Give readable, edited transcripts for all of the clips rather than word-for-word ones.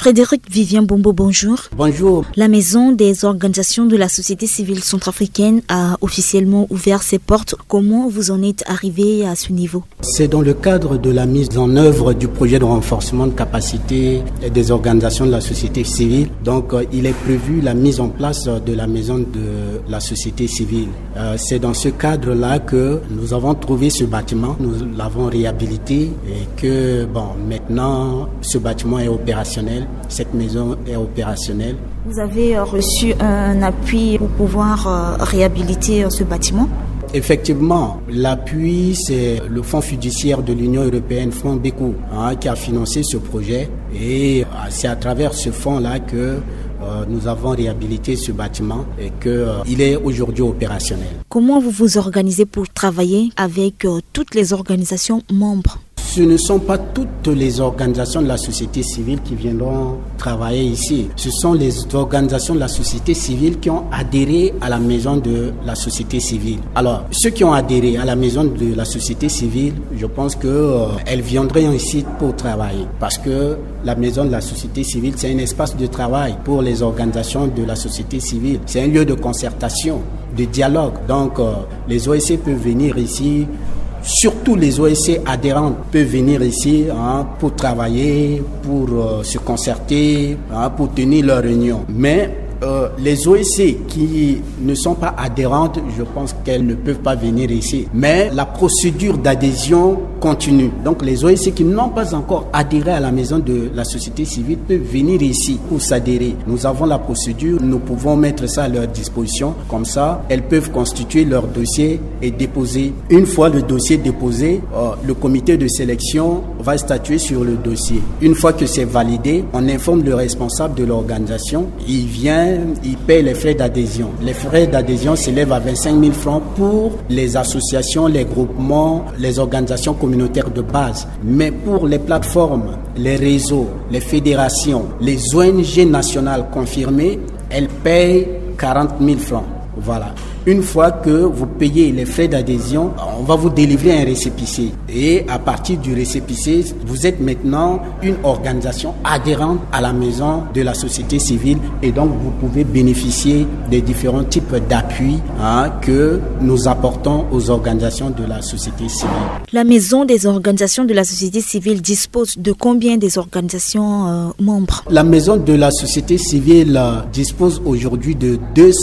Frédéric Vivien Bombo, bonjour. Bonjour. La Maison des organisations de la société civile centrafricaine a officiellement ouvert ses portes. Comment vous en êtes arrivé à ce niveau? C'est dans le cadre de la mise en œuvre du projet de renforcement de capacité des organisations de la société civile. Donc, il est prévu la mise en place de la Maison de la société civile. C'est dans ce cadre-là que nous avons trouvé ce bâtiment, nous l'avons réhabilité et que, maintenant, ce bâtiment est opérationnel. Cette maison est opérationnelle. Vous avez reçu un appui pour pouvoir réhabiliter ce bâtiment? Effectivement, l'appui, c'est le fonds fiduciaire de l'Union européenne, Fonds Beco, qui a financé ce projet. Et c'est à travers ce fonds-là que nous avons réhabilité ce bâtiment et qu'il est aujourd'hui opérationnel. Comment vous vous organisez pour travailler avec toutes les organisations membres? Ce ne sont pas toutes les organisations de la société civile qui viendront travailler ici. Ce sont les organisations de la société civile qui ont adhéré à la maison de la société civile. Alors, ceux qui ont adhéré à la maison de la société civile, je pense qu'elles viendraient ici pour travailler. Parce que la maison de la société civile, c'est un espace de travail pour les organisations de la société civile. C'est un lieu de concertation, de dialogue. Donc, les OSC peuvent venir ici. Surtout les OSC adhérents peuvent venir ici pour travailler, pour se concerter, pour tenir leurs réunions. Mais les OSC qui ne sont pas adhérentes, je pense qu'elles ne peuvent pas venir ici. Mais la procédure d'adhésion continue. Donc les OSC qui n'ont pas encore adhéré à la maison de la société civile peuvent venir ici pour s'adhérer. Nous avons la procédure, nous pouvons mettre ça à leur disposition. Comme ça, elles peuvent constituer leur dossier et déposer. Une fois le dossier déposé, le comité de sélection va statuer sur le dossier. Une fois que c'est validé, on informe le responsable de l'organisation. Il vient, il paye les frais d'adhésion. Les frais d'adhésion s'élèvent à 25 000 francs pour les associations, les groupements, les organisations communautaires de base. Mais pour les plateformes, les réseaux, les fédérations, les ONG nationales confirmées, elles payent 40 000 francs. Voilà. Une fois que vous payez les frais d'adhésion, on va vous délivrer un récépissé. Et à partir du récépissé, vous êtes maintenant une organisation adhérente à la maison de la société civile. Et donc, vous pouvez bénéficier des différents types d'appuis que nous apportons aux organisations de la société civile. La maison des organisations de la société civile dispose de combien des organisations membres? La maison de la société civile dispose aujourd'hui de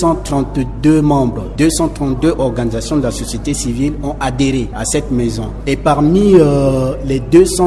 232 membres. 232 organisations de la société civile ont adhéré à cette maison. Et parmi les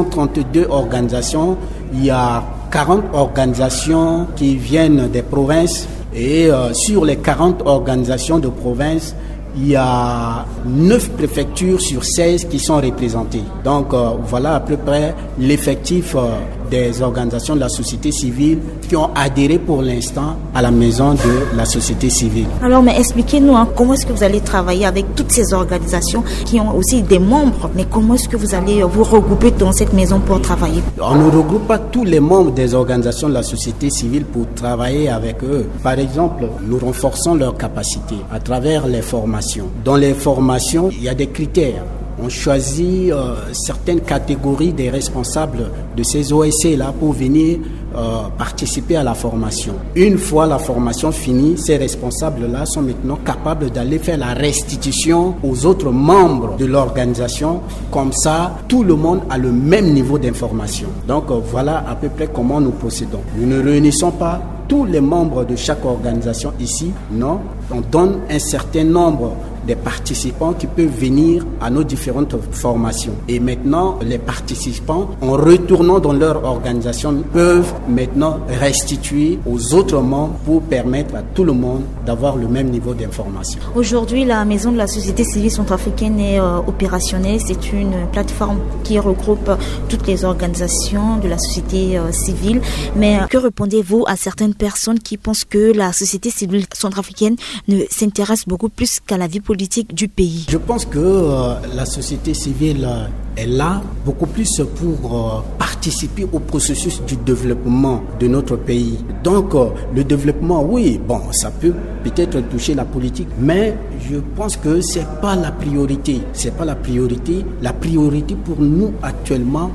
232 organisations, il y a 40 organisations qui viennent des provinces. Et sur les 40 organisations de province, il y a 9 préfectures sur 16 qui sont représentées. Donc voilà à peu près l'effectif des organisations de la société civile qui ont adhéré pour l'instant à la maison de la société civile. Alors, mais expliquez-nous comment est-ce que vous allez travailler avec toutes ces organisations qui ont aussi des membres, mais comment est-ce que vous allez vous regrouper dans cette maison pour travailler? On ne regroupe pas tous les membres des organisations de la société civile pour travailler avec eux. Par exemple, nous renforçons leurs capacités à travers les formations. Dans les formations, il y a des critères. On choisit certaines catégories des responsables de ces OSC-là pour venir participer à la formation. Une fois la formation finie, ces responsables-là sont maintenant capables d'aller faire la restitution aux autres membres de l'organisation. Comme ça, tout le monde a le même niveau d'information. Donc voilà à peu près comment nous procédons. Nous ne réunissons pas tous les membres de chaque organisation ici, non. On donne un certain nombre des participants qui peuvent venir à nos différentes formations. Et maintenant, les participants, en retournant dans leur organisation, peuvent maintenant restituer aux autres membres pour permettre à tout le monde d'avoir le même niveau d'information. Aujourd'hui, la Maison de la société civile centrafricaine est opérationnelle. C'est une plateforme qui regroupe toutes les organisations de la société civile. Mais que répondez-vous à certaines personnes qui pensent que la société civile centrafricaine ne s'intéresse beaucoup plus qu'à la vie politique du pays? Je pense que la société civile est là beaucoup plus pour participer au processus du développement de notre pays. Donc le développement, oui, bon, ça peut peut-être toucher la politique, mais je pense que c'est pas la priorité. C'est pas la priorité. La priorité pour nous actuellement,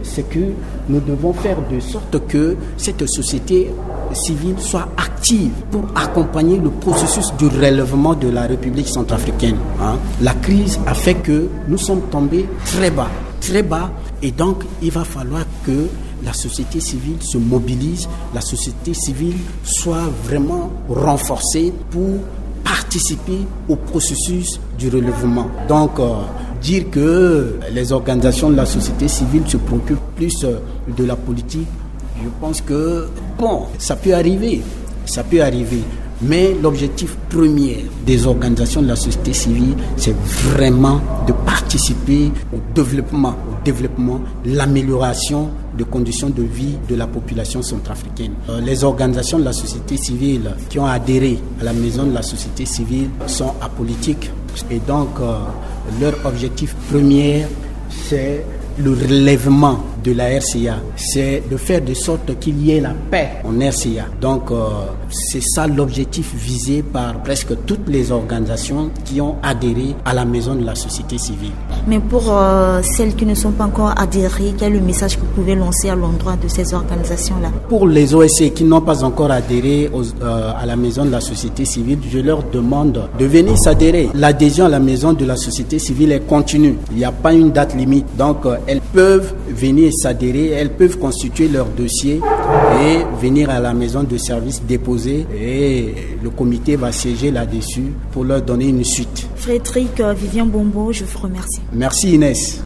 c'est que nous devons faire de sorte que cette société civile soit active pour accompagner le processus du relèvement de la République centrafricaine. La crise a fait que nous sommes tombés très bas, et donc il va falloir que la société civile se mobilise, la société civile soit vraiment renforcée pour participer au processus du relèvement. Donc, dire que les organisations de la société civile se préoccupent plus de la politique, je pense que, ça peut arriver. Mais l'objectif premier des organisations de la société civile, c'est vraiment de participer au développement, l'amélioration des conditions de vie de la population centrafricaine. Les organisations de la société civile qui ont adhéré à la maison de la société civile sont apolitiques. Et donc, leur objectif premier, c'est le relèvement de la RCA, c'est de faire de sorte qu'il y ait la paix en RCA. Donc, c'est ça l'objectif visé par presque toutes les organisations qui ont adhéré à la maison de la société civile. Mais pour celles qui ne sont pas encore adhérées, quel est le message que vous pouvez lancer à l'endroit de ces organisations-là? Pour les OSC qui n'ont pas encore adhéré à la maison de la société civile, je leur demande de venir s'adhérer. L'adhésion à la maison de la société civile est continue. Il n'y a pas une date limite. Donc, elles peuvent venir s'adhérer, elles peuvent constituer leur dossier et venir à la maison de service déposer, et le comité va siéger là-dessus pour leur donner une suite. Frédéric Vivien Bombo, je vous remercie. Merci Inès.